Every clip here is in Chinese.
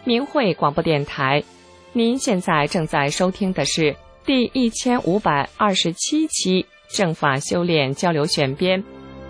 明慧广播电台。您现在正在收听的是第1527期正法修炼交流选编。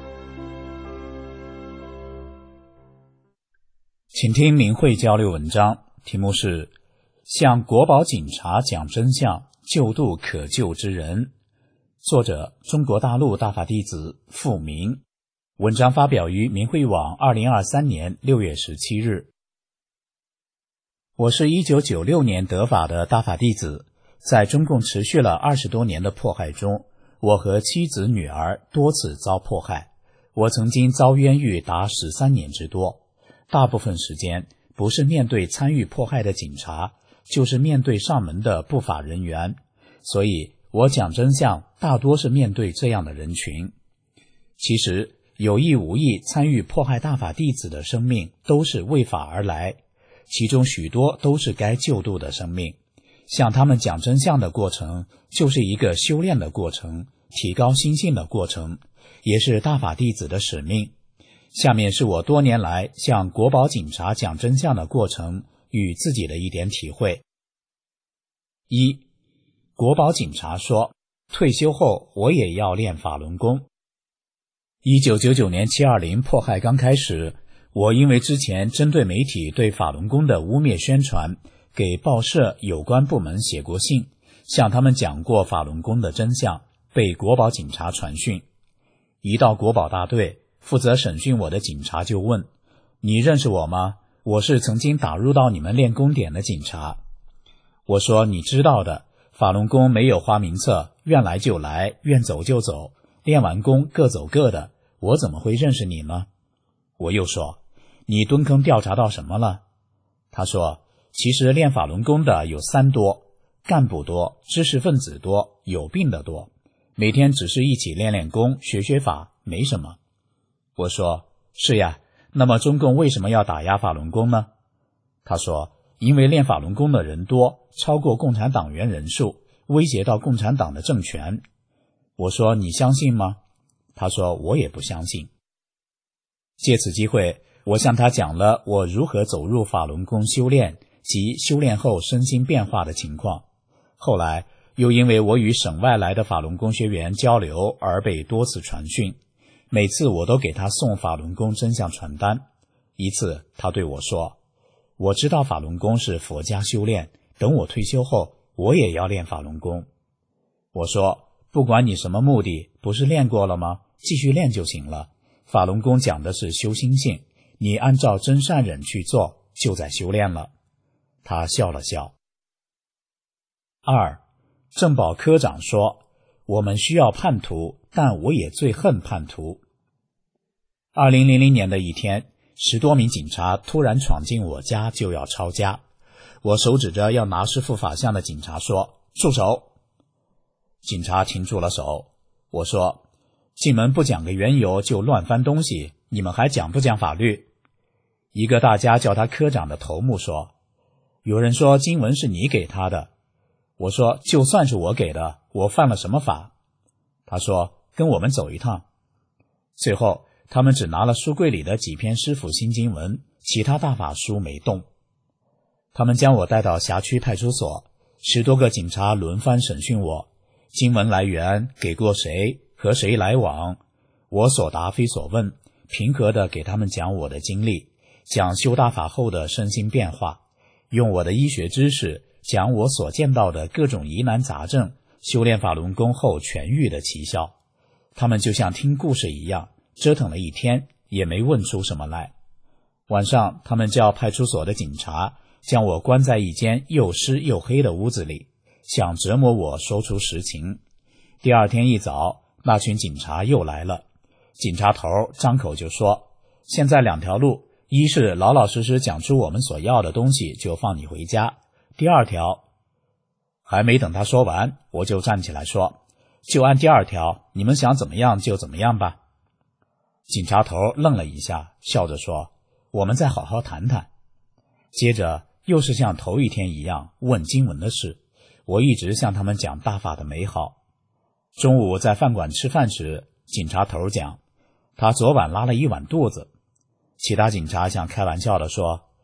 请听明慧交流文章，题目是向国宝警察讲真相，救度可救之人。作者中国大陆大法弟子付明。文章发表于明慧网2023年6月17日。我是1996年得法的大法弟子，在中共持续了20多年的迫害中，我和妻子女儿多次遭迫害，我曾经遭冤狱达13年之多，大部分时间不是面对参与迫害的警察，就是面对上门的不法人员，所以我讲真相大多是面对这样的人群。其实有意无意参与迫害大法弟子的生命都是为法而来，其中许多都是该救度的生命。向他们讲真相的过程就是一个修炼的过程，提高心性的过程，也是大法弟子的使命。下面是我多年来向国宝警察讲真相的过程与自己的一点体会。一，国宝警察说，退休后我也要练法轮功。1999年720迫害刚开始，我因为之前针对媒体对法轮功的污蔑宣传，给报社有关部门写过信，向他们讲过法轮功的真相，被国宝警察传讯。一到国宝大队，负责审讯我的警察就问，你认识我吗？我是曾经打入到你们练功点的警察。我说，你知道的，法轮功没有花名册，愿来就来，愿走就走，练完功各走各的，我怎么会认识你呢？我又说，你蹲坑调查到什么了？他说，其实练法轮功的有3多，干部多，知识分子多，有病的多，每天只是一起练练功，学学法，没什么。我说，是呀，那么中共为什么要打压法轮功呢？他说，因为练法轮功的人多，超过共产党员人数，威胁到共产党的政权。我说，你相信吗？他说，我也不相信。借此机会，我向他讲了我如何走入法轮功修炼及修炼后身心变化的情况。后来又因为我与省外来的法轮功学员交流而被多次传讯，每次我都给他送法轮功真相传单。一次他对我说，我知道法轮功是佛家修炼，等我退休后我也要练法轮功。我说，不管你什么目的，不是练过了吗？继续练就行了。法轮功讲的是修心性，你按照真善忍去做，就在修炼了。他笑了笑。2，政保科长说，我们需要叛徒，但我也最恨叛徒。2000年的一天，10多名警察突然闯进我家，就要抄家。我手指着要拿师父法相的警察说，住手！警察停住了手。我说，进门不讲个缘由就乱翻东西，你们还讲不讲法律？一个大家叫他科长的头目说，有人说经文是你给他的。我说，就算是我给的，我犯了什么法？他说，跟我们走一趟。最后他们只拿了书柜里的几篇师父心经文，其他大法书没动。他们将我带到辖区派出所，10多个警察轮番审讯我，经文来源，给过谁，和谁来往，我所答非所问，平和地给他们讲我的经历，讲修大法后的身心变化，用我的医学知识讲我所见到的各种疑难杂症，修炼法轮功后痊愈的奇效。他们就像听故事一样，折腾了一天，也没问出什么来。晚上他们叫派出所的警察将我关在一间又湿又黑的屋子里，想折磨我说出实情。第二天一早，那群警察又来了。警察头张口就说，现在2条路，一是老老实实讲出我们所要的东西，就放你回家。第2条，还没等他说完，我就站起来说，就按第2条，你们想怎么样就怎么样吧。警察头愣了一下，笑着说，我们再好好谈谈。接着又是像头一天一样问经文的事，我一直向他们讲大法的美好。中午在饭馆吃饭时，警察头讲，他昨晚拉了一碗肚子。其他警察想开玩笑地说，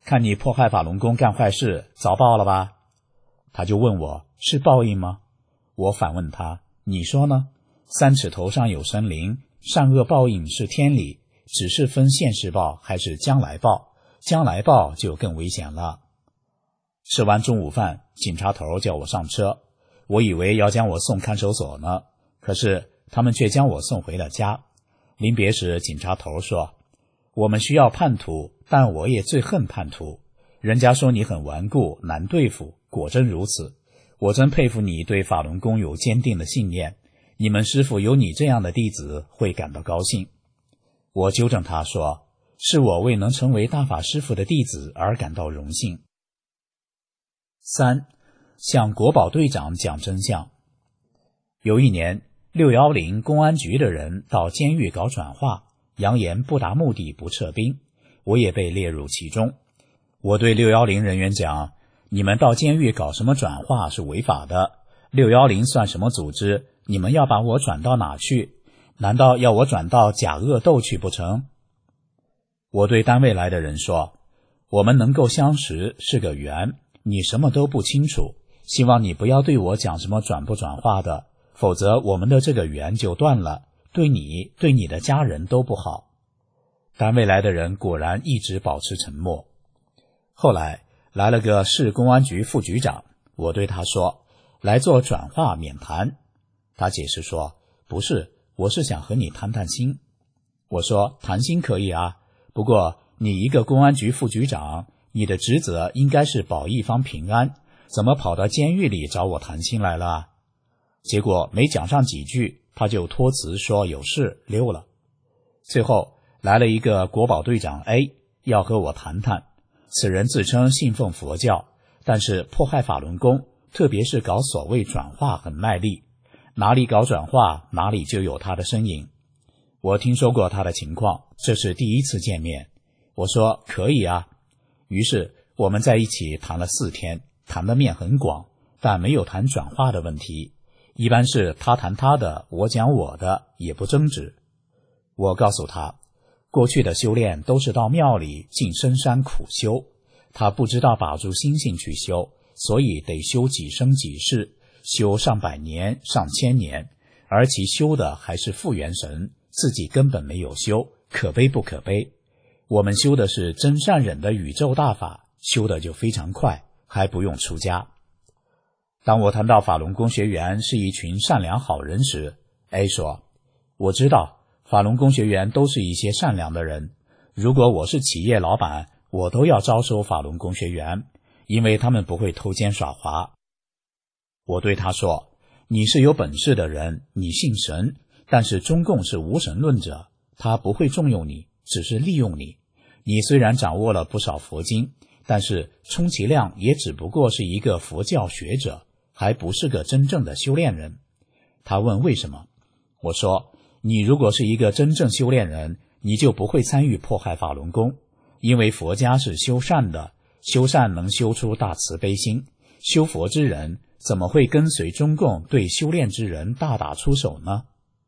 看你迫害法轮功干坏事，遭报了吧？他就问我，是报应吗？我反问他，你说呢？三尺头上有神灵，善恶报应是天理，只是分现世报还是将来报，将来报就更危险了。吃完中午饭，警察头叫我上车，我以为要将我送看守所呢，可是他们却将我送回了家。临别时，警察头说，我们需要叛徒，但我也最恨叛徒。人家说你很顽固，难对付，果真如此。我真佩服你对法轮功有坚定的信念，你们师父有你这样的弟子会感到高兴。我纠正他说，是我为能成为大法师父的弟子而感到荣幸。3. 向国保队长讲真相。有一年，610公安局的人到监狱搞转化，扬言不达目的不撤兵，我也被列入其中。我对610人员讲，你们到监狱搞什么转化是违法的，610算什么组织？你们要把我转到哪去？难道要我转到假恶斗去不成？我对单位来的人说，我们能够相识是个缘，你什么都不清楚，希望你不要对我讲什么转不转化的，否则我们的这个缘就断了，对你对你的家人都不好。单位来的人果然一直保持沉默。后来来了个市公安局副局长，我对他说，来做转化免谈。他解释说，不是，我是想和你谈谈心。我说，谈心可以啊，不过你一个公安局副局长，你的职责应该是保一方平安，怎么跑到监狱里找我谈心来了？结果没讲上几句，他就托辞说有事溜了。最后来了一个国保队长 A， 要和我谈谈。此人自称信奉佛教，但是迫害法轮功，特别是搞所谓转化很卖力，哪里搞转化哪里就有他的身影。我听说过他的情况，这是第一次见面。我说可以啊。于是我们在一起谈了4天，谈的面很广，但没有谈转化的问题，一般是他谈他的，我讲我的，也不争执。我告诉他，过去的修炼都是到庙里进深山苦修，他不知道把住心性去修，所以得修几生几世，修上百年上千年，而其修的还是复元神，自己根本没有修，可悲不可悲。我们修的是真善忍的宇宙大法，修的就非常快，还不用出家。当我谈到法轮功学员是一群善良好人时， A 说，我知道法轮功学员都是一些善良的人，如果我是企业老板，我都要招收法轮功学员，因为他们不会偷奸耍滑。我对他说，你是有本事的人，你信神，但是中共是无神论者，他不会重用你，只是利用你。你虽然掌握了不少佛经，但是充其量也只不过是一个佛教学者，还不是个真正的修炼人。他问为什么？我说，你如果是一个真正修炼人，你就不会参与迫害法轮功，因为佛家是修善的，修善能修出大慈悲心，修佛之人怎么会跟随中共对修炼之人大打出手呢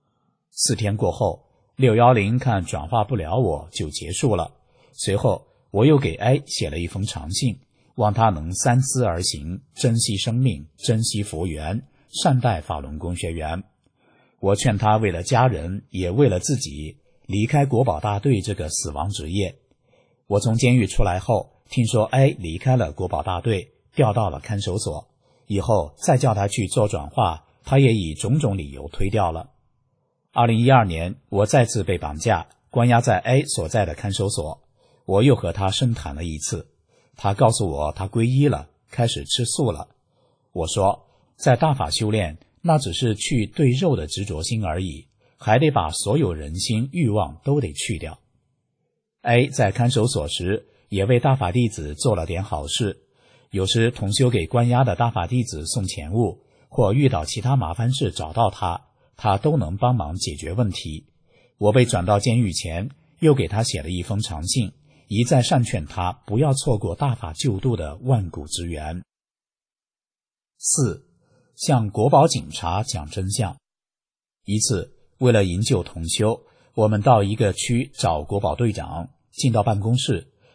？4天过后，610看转化不了我就结束了。随后我又给 A 写了一封长信，望他能三思而行，珍惜生命，珍惜佛缘，善待法轮功学员。我劝他为了家人，也为了自己，离开国保大队这个死亡职业。我从监狱出来后，听说 A 离开了国保大队，调到了看守所，以后再叫他去做转化，他也以种种理由推掉了。2012年，我再次被绑架，关押在 A 所在的看守所，我又和他深谈了一次。他告诉我他皈依了，开始吃素了。我说，在大法修炼，那只是去对肉的执着心而已，还得把所有人心欲望都得去掉。A 在看守所时也为大法弟子做了点好事，有时同修给关押的大法弟子送钱物，或遇到其他麻烦事找到他都能帮忙解决问题。我被转到监狱前，又给他写了一封长信，一再善劝他不要错过大法救度的万古之缘。4. 向国保警察讲真相。一次，为了营救同修，我们到一个区找国保队长，进到办公室，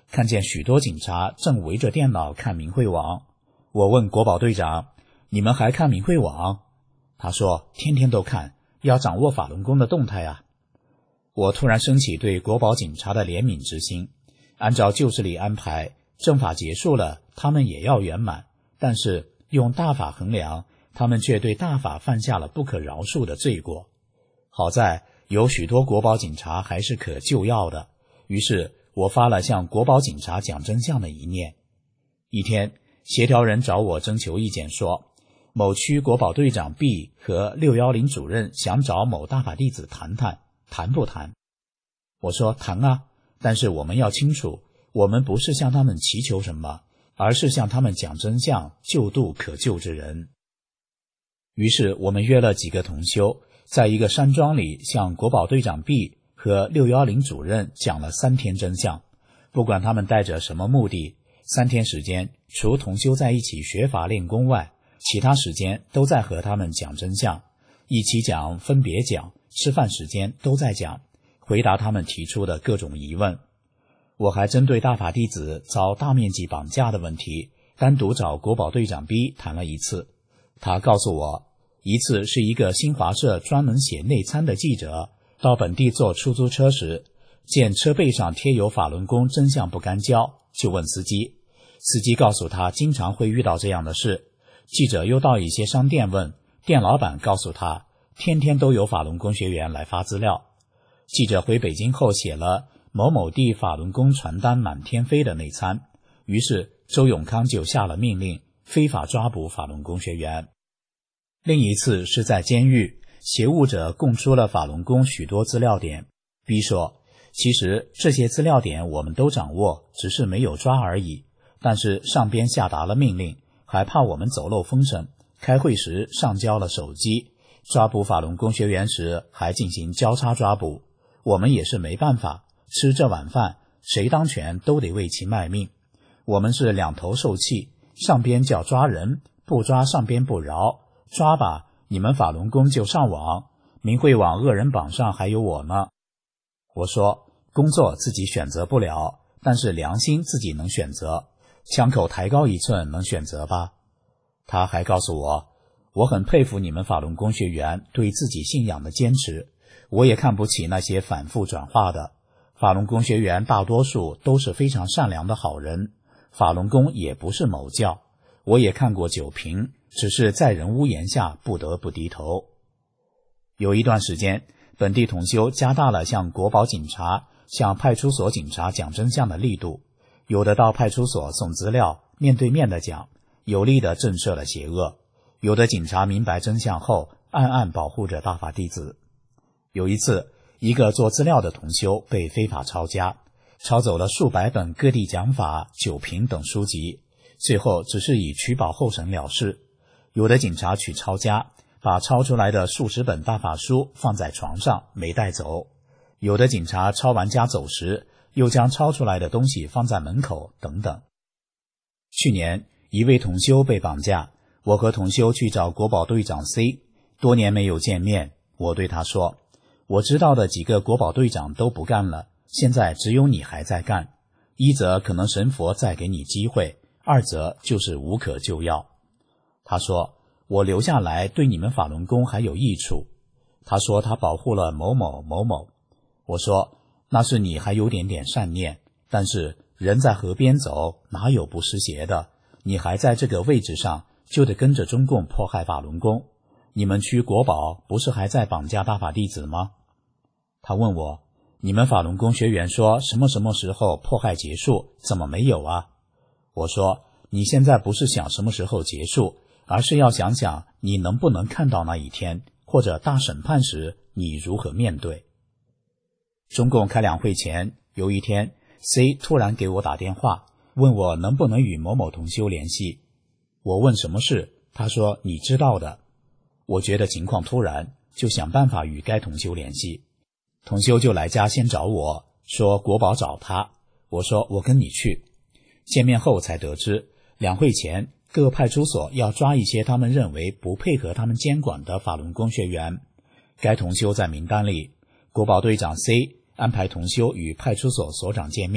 看见许多警察正围着电脑看明慧网。我问国保队长，你们还看明慧网？他说天天都看，要掌握法轮功的动态啊。我突然升起对国保警察的怜悯之心，按照旧制里安排，正法结束了，他们也要圆满，但是用大法衡量，他们却对大法犯下了不可饶恕的罪过。好在有许多国保警察还是可救药的，于是我发了向国保警察讲真相的一念。一天，协调人找我征求意见说，某区国保队长 B 和610主任想找某大法弟子谈谈，谈不谈？我说谈啊，但是我们要清楚，我们不是向他们祈求什么，而是向他们讲真相，救度可救之人。于是我们约了几个同修，在一个山庄里向国保队长 B 和610主任讲了3天真相。不管他们带着什么目的，3天时间，除同修在一起学法练功外，其他时间都在和他们讲真相，一起讲，分别讲，吃饭时间都在讲，回答他们提出的各种疑问。我还针对大法弟子遭大面积绑架的问题，单独找国保队长 B 谈了一次。他告诉我，一次是一个新华社专门写内参的记者到本地坐出租车时，见车背上贴有法轮功真相不干交，就问司机，司机告诉他经常会遇到这样的事。记者又到一些商店问，店老板告诉他天天都有法轮功学员来发资料。记者回北京后写了某某地法轮功传单满天飞的内参，于是周永康就下了命令，非法抓捕法轮功学员。另一次是在监狱，挟物者供出了法轮功许多资料点。 B 说，其实这些资料点我们都掌握，只是没有抓而已，但是上边下达了命令，还怕我们走漏风声，开会时上交了手机，抓捕法轮功学员时还进行交叉抓捕，我们也是没办法，吃这碗饭，谁当权都得为其卖命。我们是两头受气，上边叫抓人，不抓上边不饶，抓吧，你们法轮功就上网，明慧网恶人榜上还有我呢。我说，工作自己选择不了，但是良心自己能选择，枪口抬高1寸能选择吧。他还告诉我，我很佩服你们法轮功学员对自己信仰的坚持，我也看不起那些反复转化的。法轮功学员大多数都是非常善良的好人，法轮功也不是某教，我也看过酒瓶，只是在人屋檐下不得不低头。有一段时间，本地同修加大了向国保警察、向派出所警察讲真相的力度，有的到派出所送资料，面对面的讲，有力的震慑了邪恶；有的警察明白真相后，暗暗保护着大法弟子。有一次，一个做资料的同修被非法抄家，抄走了数百本各地讲法、酒瓶等书籍，最后只是以取保候审了事。有的警察取抄家，把抄出来的数十本大法书放在床上没带走；有的警察抄完家走时，又将抄出来的东西放在门口等等。去年一位同修被绑架，我和同修去找国保队长 C， 多年没有见面，我对他说，我知道的几个国保队长都不干了，现在只有你还在干，一则可能神佛再给你机会，二则就是无可救药。他说，我留下来对你们法轮功还有益处。他说他保护了某某某某。我说，那是你还有点善念，但是人在河边走，哪有不湿鞋的？你还在这个位置上，就得跟着中共迫害法轮功。你们区国保不是还在绑架大法弟子吗？他问我，你们法轮功学员说什么时候迫害结束，怎么没有啊？我说，你现在不是想什么时候结束，而是要想想你能不能看到那一天，或者大审判时你如何面对。中共开两会前，有一天 C 突然给我打电话，问我能不能与某某同修联系。我问什么事，他说你知道的。我觉得情况突然，就想办法与该同修联系。同修就来家先找我，说国保找他。我说我跟你去。见面后才得知，两会前各派出所要抓一些他们认为不配合他们监管的法轮功学员，该同修在名单里。国保队长 C 安排同修与派出所所长见面，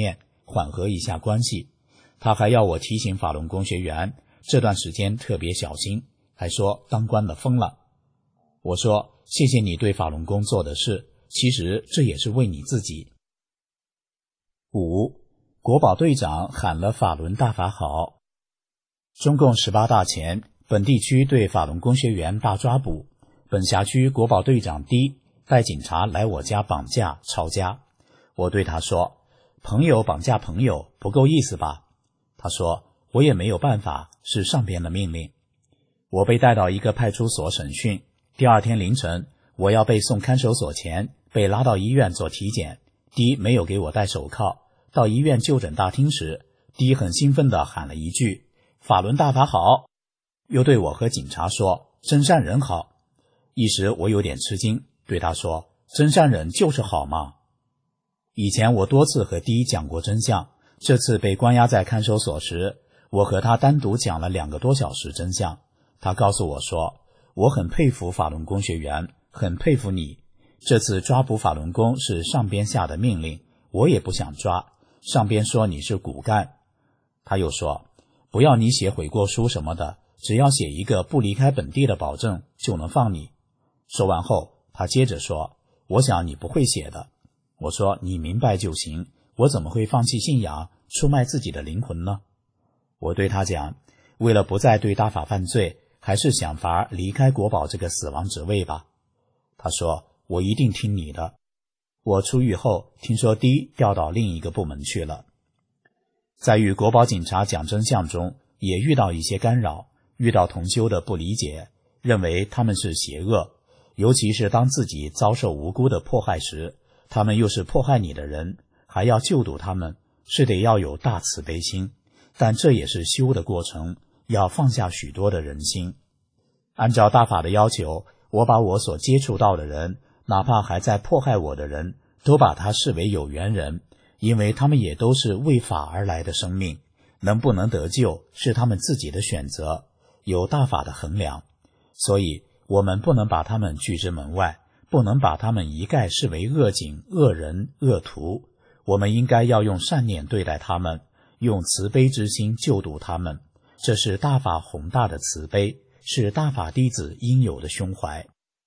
缓和一下关系。他还要我提醒法轮功学员这段时间特别小心，还说当官的疯了。我说谢谢你对法轮功做的事，其实这也是为你自己。5. 国保队长喊了法轮大法好。中共18大前，本地区对法轮功学员大抓捕，本辖区国保队长D带警察来我家绑架抄家。我对他说，朋友绑架朋友不够意思吧？他说，我也没有办法，是上边的命令。我被带到一个派出所审讯，第二天凌晨，我要被送看守所前，被拉到医院做体检。D没有给我戴手铐，到医院就诊大厅时， D 很兴奋地喊了一句，法轮大法好，又对我和警察说，真善人好。一时我有点吃惊，对他说，真善忍就是好嘛。以前我多次和D讲过真相，这次被关押在看守所时，我和他单独讲了2个多小时真相。他告诉我说，我很佩服法轮功学员，很佩服你。这次抓捕法轮功是上边下的命令，我也不想抓，上边说你是骨干。他又说，不要你写悔过书什么的，只要写一个不离开本地的保证就能放你。说完后，他接着说，我想你不会写的。我说，你明白就行，我怎么会放弃信仰，出卖自己的灵魂呢？我对他讲，为了不再对大法犯罪，还是想法离开国保这个死亡职位吧。他说，我一定听你的。我出狱后，听说 D 调到另一个部门去了。在与国保警察讲真相中，也遇到一些干扰，遇到同修的不理解，认为他们是邪恶，尤其是当自己遭受无辜的迫害时，他们又是迫害你的人，还要救度他们，是得要有大慈悲心，但这也是修的过程，要放下许多的人心。按照大法的要求，我把我所接触到的人，哪怕还在迫害我的人，都把他视为有缘人，因为他们也都是为法而来的生命，能不能得救是他们自己的选择，有大法的衡量。所以我们不能把他们拒之门外，不能把他们一概视为恶警、恶人、恶徒，我们应该要用善念对待他们，用慈悲之心救度他们，这是大法宏大的慈悲，是大法弟子应有的胸怀。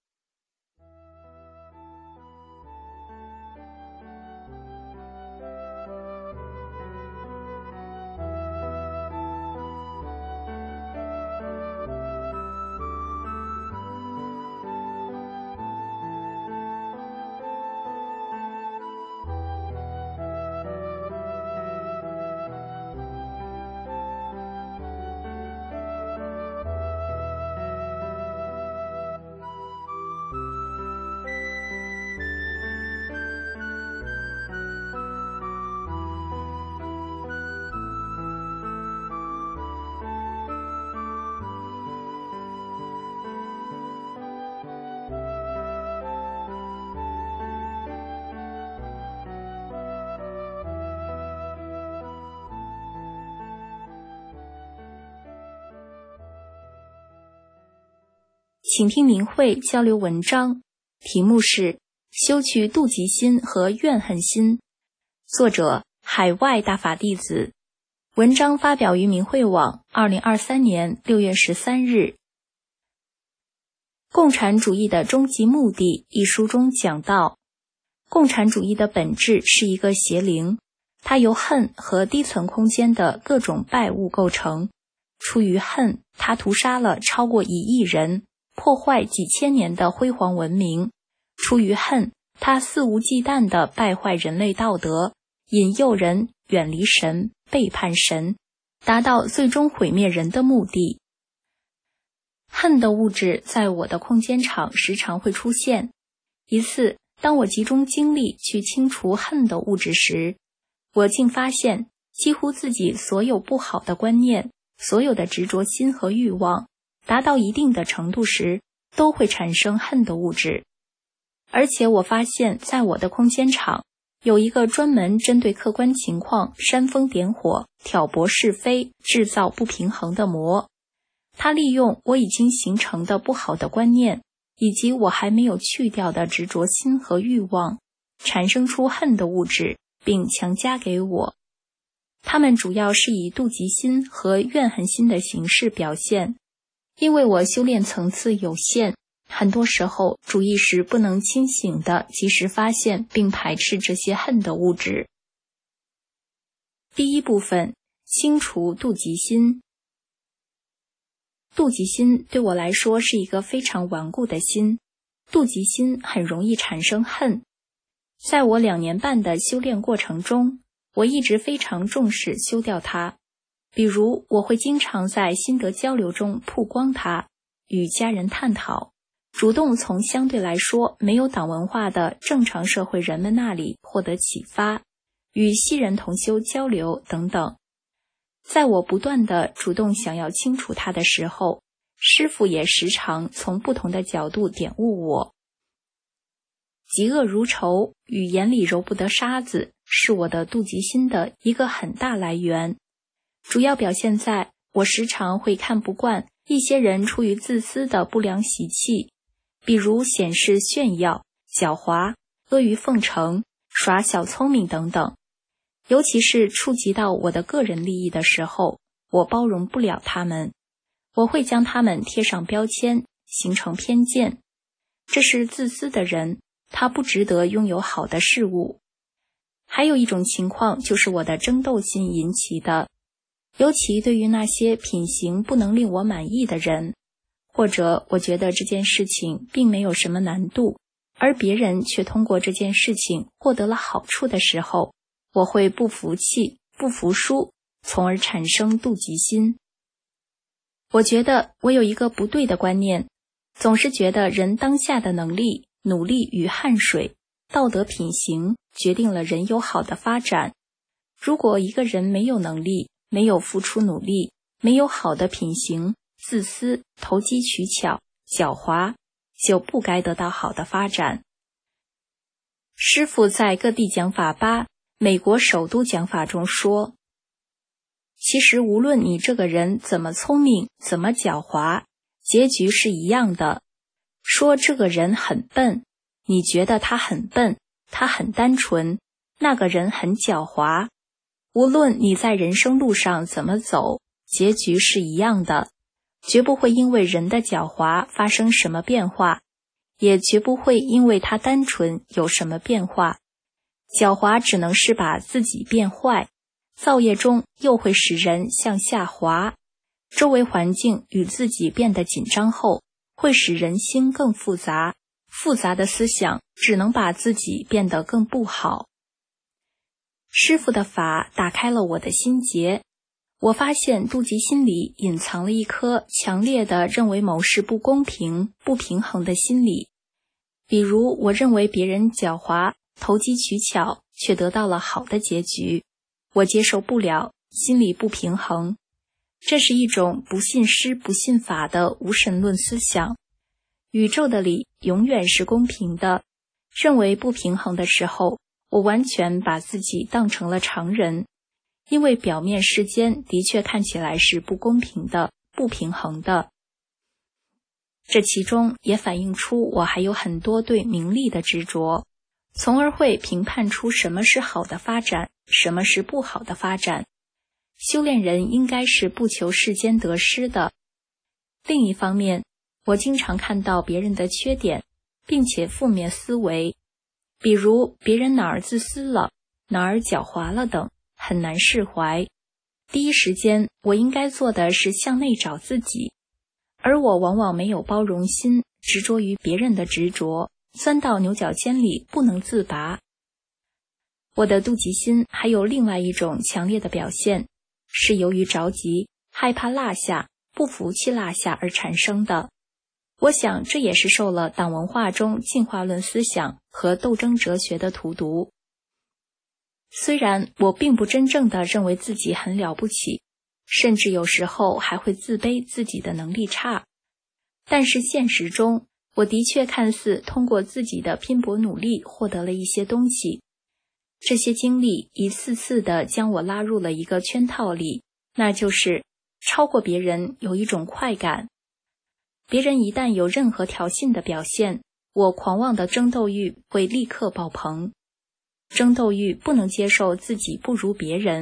请听明慧交流文章，题目是修去妒忌心和怨恨心，作者海外大法弟子，文章发表于明慧网2023年6月13日。共产主义的终极目的一书中讲到，共产主义的本质是一个邪灵，它由恨和低层空间的各种败物构成。出于恨，它屠杀了超过1亿人，破坏几千年的辉煌文明。出于恨，他肆无忌惮地败坏人类道德，引诱人远离神，背叛神，达到最终毁灭人的目的。恨的物质在我的空间场时常会出现。一次，当我集中精力去清除恨的物质时，我竟发现几乎自己所有不好的观念，所有的执着心和欲望，达到一定的程度时，都会产生恨的物质。而且我发现在我的空间场，有一个专门针对客观情况煽风点火、挑拨是非、制造不平衡的魔。它利用我已经形成的不好的观念，以及我还没有去掉的执着心和欲望，产生出恨的物质，并强加给我。 它们主要是以妒忌心和怨恨心的形式表现。因为我修炼层次有限，很多时候主意识不能清醒地及时发现并排斥这些恨的物质。第一部分，清除妒忌心。妒忌心对我来说是一个非常顽固的心，妒忌心很容易产生恨。在我2年半的修炼过程中，我一直非常重视修掉它。比如，我会经常在心得交流中曝光它，与家人探讨，主动从相对来说没有党文化的正常社会人们那里获得启发，与西人同修交流等等。在我不断地主动想要清除它的时候，师父也时常从不同的角度点悟我。嫉恶如仇与眼里揉不得沙子是我的妒忌心的一个很大来源，主要表现在我时常会看不惯一些人出于自私的不良习气，比如显示炫耀、狡猾、阿谀奉承、耍小聪明等等。尤其是触及到我的个人利益的时候，我包容不了他们，我会将他们贴上标签，形成偏见。这是自私的人，他不值得拥有好的事物。还有一种情况就是我的争斗心引起的，尤其对于那些品行不能令我满意的人，或者我觉得这件事情并没有什么难度，而别人却通过这件事情获得了好处的时候，我会不服气、不服输，从而产生妒忌心。我觉得我有一个不对的观念，总是觉得人当下的能力、努力与汗水、道德品行决定了人有好的发展。如果一个人没有能力，没有付出努力，没有好的品行，自私、投机取巧、狡猾，就不该得到好的发展。师父在各地讲法8美国首都讲法中说，其实无论你这个人怎么聪明，怎么狡猾，结局是一样的。说这个人很笨，你觉得他很笨，他很单纯，那个人很狡猾。无论你在人生路上怎么走，结局是一样的，绝不会因为人的狡猾发生什么变化，也绝不会因为他单纯有什么变化。狡猾只能是把自己变坏，造业中又会使人向下滑，周围环境与自己变得紧张后，会使人心更复杂，复杂的思想只能把自己变得更不好。师父的法打开了我的心结，我发现妒忌心里隐藏了一颗强烈的认为某事不公平、不平衡的心理。比如我认为别人狡猾、投机取巧，却得到了好的结局，我接受不了，心里不平衡。这是一种不信师不信法的无神论思想。宇宙的理永远是公平的，认为不平衡的时候，我完全把自己当成了常人，因为表面世间的确看起来是不公平的、不平衡的。这其中也反映出我还有很多对名利的执着，从而会评判出什么是好的发展，什么是不好的发展。修炼人应该是不求世间得失的。另一方面，我经常看到别人的缺点，并且负面思维，比如别人哪儿自私了，哪儿狡猾了等，很难释怀。第一时间，我应该做的是向内找自己，而我往往没有包容心，执着于别人的执着，钻到牛角尖里不能自拔。我的妒忌心还有另外一种强烈的表现，是由于着急、害怕落下、不服气落下而产生的。我想这也是受了党文化中进化论思想和斗争哲学的荼毒。虽然我并不真正的认为自己很了不起，甚至有时候还会自卑自己的能力差，但是现实中，我的确看似通过自己的拼搏努力获得了一些东西。这些经历一次次地将我拉入了一个圈套里，那就是超过别人有一种快感。别人一旦有任何挑衅的表现，我狂妄的争斗欲会立刻爆棚。争斗欲不能接受自己不如别人，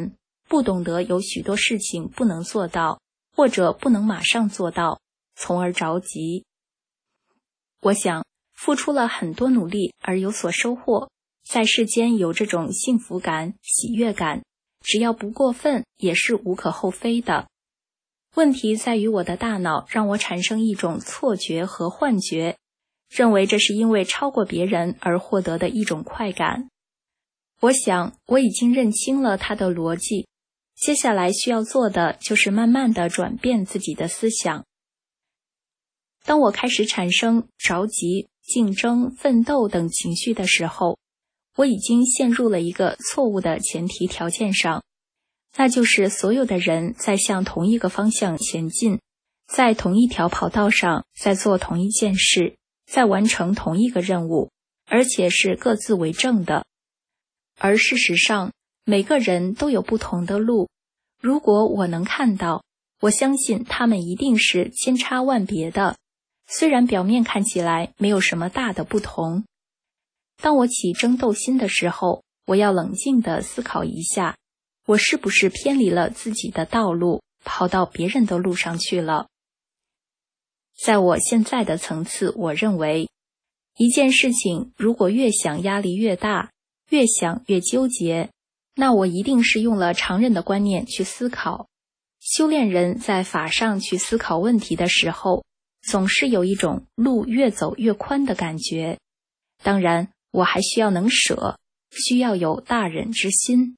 不懂得有许多事情不能做到，或者不能马上做到，从而着急。我想，付出了很多努力而有所收获，在世间有这种幸福感、喜悦感，只要不过分，也是无可厚非的。问题在于我的大脑让我产生一种错觉和幻觉，认为这是因为超过别人而获得的一种快感。我想，我已经认清了它的逻辑，接下来需要做的就是慢慢地转变自己的思想。当我开始产生着急、竞争、奋斗等情绪的时候，我已经陷入了一个错误的前提条件上，那就是所有的人在向同一个方向前进，在同一条跑道上，在做同一件事，在完成同一个任务，而且是各自为政的。而事实上，每个人都有不同的路，如果我能看到，我相信他们一定是千差万别的，虽然表面看起来没有什么大的不同。当我起争斗心的时候，我要冷静地思考一下，我是不是偏离了自己的道路，跑到别人的路上去了。在我现在的层次，我认为，一件事情如果越想压力越大，越想越纠结，那我一定是用了常人的观念去思考。修炼人在法上去思考问题的时候，总是有一种路越走越宽的感觉。当然，我还需要能舍，需要有大忍之心。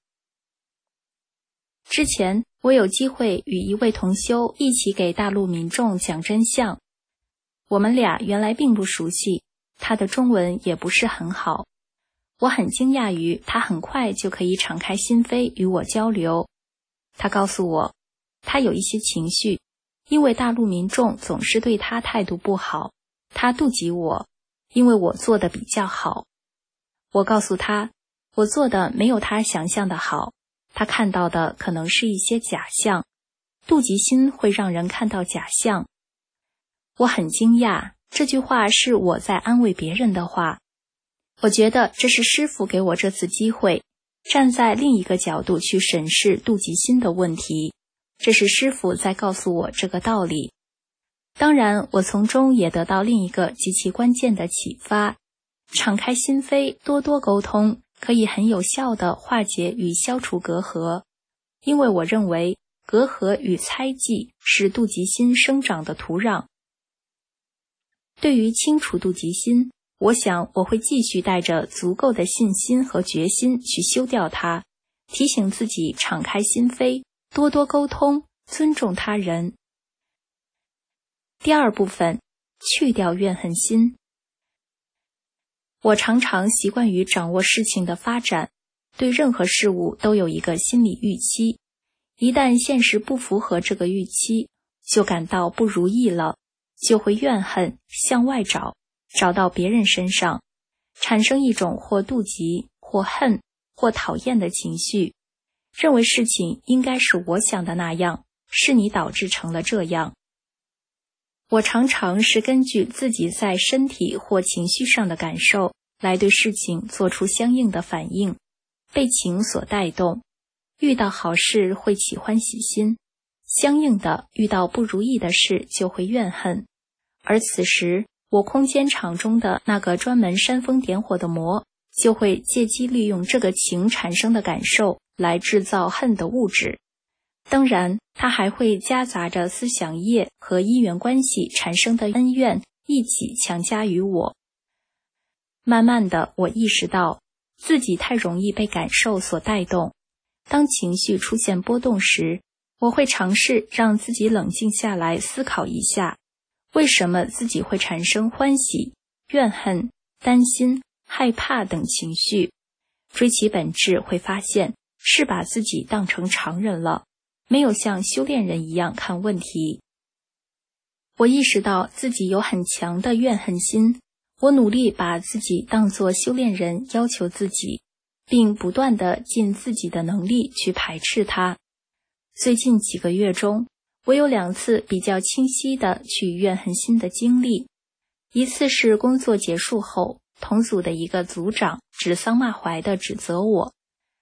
之前我有机会与一位同修一起给大陆民众讲真相，我们俩原来并不熟悉，他的中文也不是很好。我很惊讶于他很快就可以敞开心扉与我交流。他告诉我，他有一些情绪，因为大陆民众总是对他态度不好，他妒忌我，因为我做的比较好。我告诉他，我做的没有他想象的好，他看到的可能是一些假象，妒忌心会让人看到假象。我很惊讶，这句话是我在安慰别人的话。我觉得这是师父给我这次机会，站在另一个角度去审视妒忌心的问题，这是师父在告诉我这个道理。当然，我从中也得到另一个极其关键的启发，敞开心扉，多多沟通，可以很有效地化解与消除隔阂。因为我认为，隔阂与猜忌是妒忌心生长的土壤。对于清除妒忌心，我想我会继续带着足够的信心和决心去修掉它，提醒自己敞开心扉，多多沟通，尊重他人。第二部分，去掉怨恨心。我常常习惯于掌握事情的发展，对任何事物都有一个心理预期，一旦现实不符合这个预期，就感到不如意了，就会怨恨，向外找到别人身上，产生一种或妒忌、或恨、或讨厌的情绪，认为事情应该是我想的那样，是你导致成了这样。我常常是根据自己在身体或情绪上的感受，来对事情做出相应的反应，被情所带动，遇到好事会起欢喜心，相应的遇到不如意的事就会怨恨。而此时，我空间场中的那个专门煽风点火的魔，就会借机利用这个情产生的感受来制造恨的物质。当然，它还会夹杂着思想业和因缘关系产生的恩怨一起强加于我。慢慢的，我意识到自己太容易被感受所带动。当情绪出现波动时，我会尝试让自己冷静下来思考一下，为什么自己会产生欢喜、怨恨、担心、害怕等情绪？追其本质，会发现是把自己当成常人了，没有像修炼人一样看问题。我意识到自己有很强的怨恨心，我努力把自己当作修炼人，要求自己，并不断地尽自己的能力去排斥它。最近几个月中，我有2次比较清晰的去怨恨心的经历。一次是工作结束后，同组的一个组长指桑骂槐地指责我，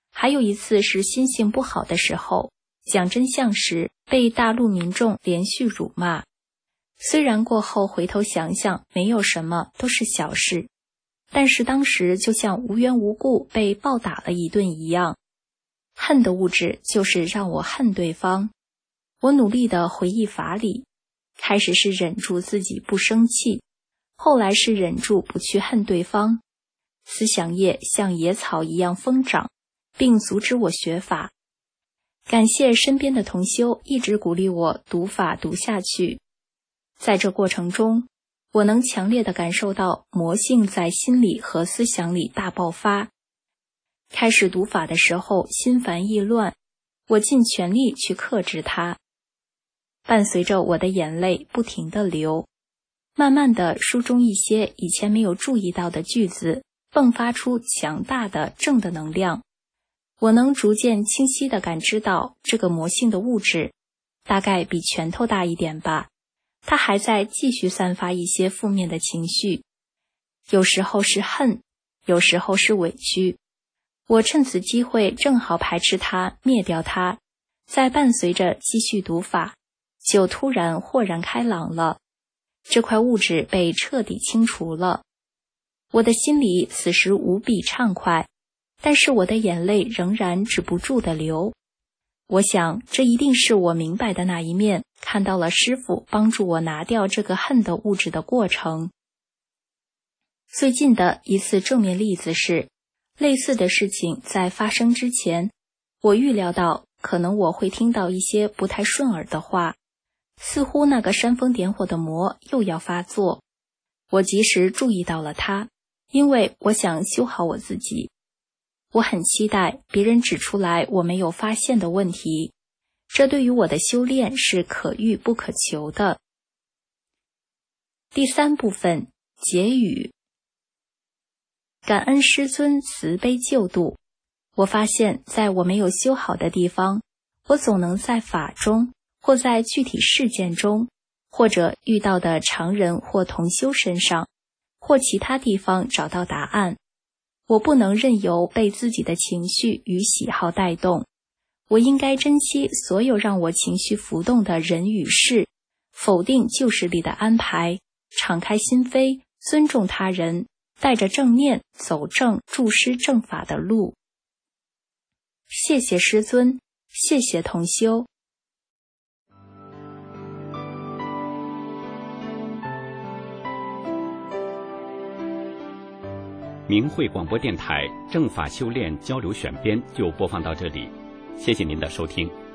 还有一次是心情不好的时候，讲真相时被大陆民众连续辱骂。虽然过后回头想想没有什么，都是小事，但是当时就像无缘无故被暴打了一顿一样。恨的物质就是让我恨对方。我努力地回忆法理，开始是忍住自己不生气，后来是忍住不去恨对方。思想业像野草一样疯长，并阻止我学法。感谢身边的同修一直鼓励我读法读下去。在这过程中，我能强烈地感受到魔性在心理和思想里大爆发。开始读法的时候心烦意乱，我尽全力去克制它。伴随着我的眼泪不停地流，慢慢的书中一些以前没有注意到的句子迸发出强大的正的能量。我能逐渐清晰地感知到这个魔性的物质，大概比拳头大一点吧，它还在继续散发一些负面的情绪，有时候是恨，有时候是委屈。我趁此机会正好排斥它，灭掉它，再伴随着继续读法，就突然豁然开朗了。这块物质被彻底清除了，我的心里此时无比畅快，但是我的眼泪仍然止不住地流。我想这一定是我明白的那一面，看到了师父帮助我拿掉这个恨的物质的过程。最近的一次正面例子是，类似的事情在发生之前，我预料到可能我会听到一些不太顺耳的话，似乎那个煽风点火的魔又要发作。我及时注意到了它，因为我想修好我自己。我很期待别人指出来我没有发现的问题，这对于我的修炼是可遇不可求的。第3部分，结语。感恩师尊慈悲救度。我发现在我没有修好的地方，我总能在法中，或在具体事件中，或者遇到的常人或同修身上，或其他地方找到答案。我不能任由被自己的情绪与喜好带动，我应该珍惜所有让我情绪浮动的人与事，否定旧势力的安排，敞开心扉，尊重他人，带着正念走正助师正法的路。谢谢师尊，谢谢同修。 明慧广播电台正法修炼交流选编就播放到这里，谢谢您的收听。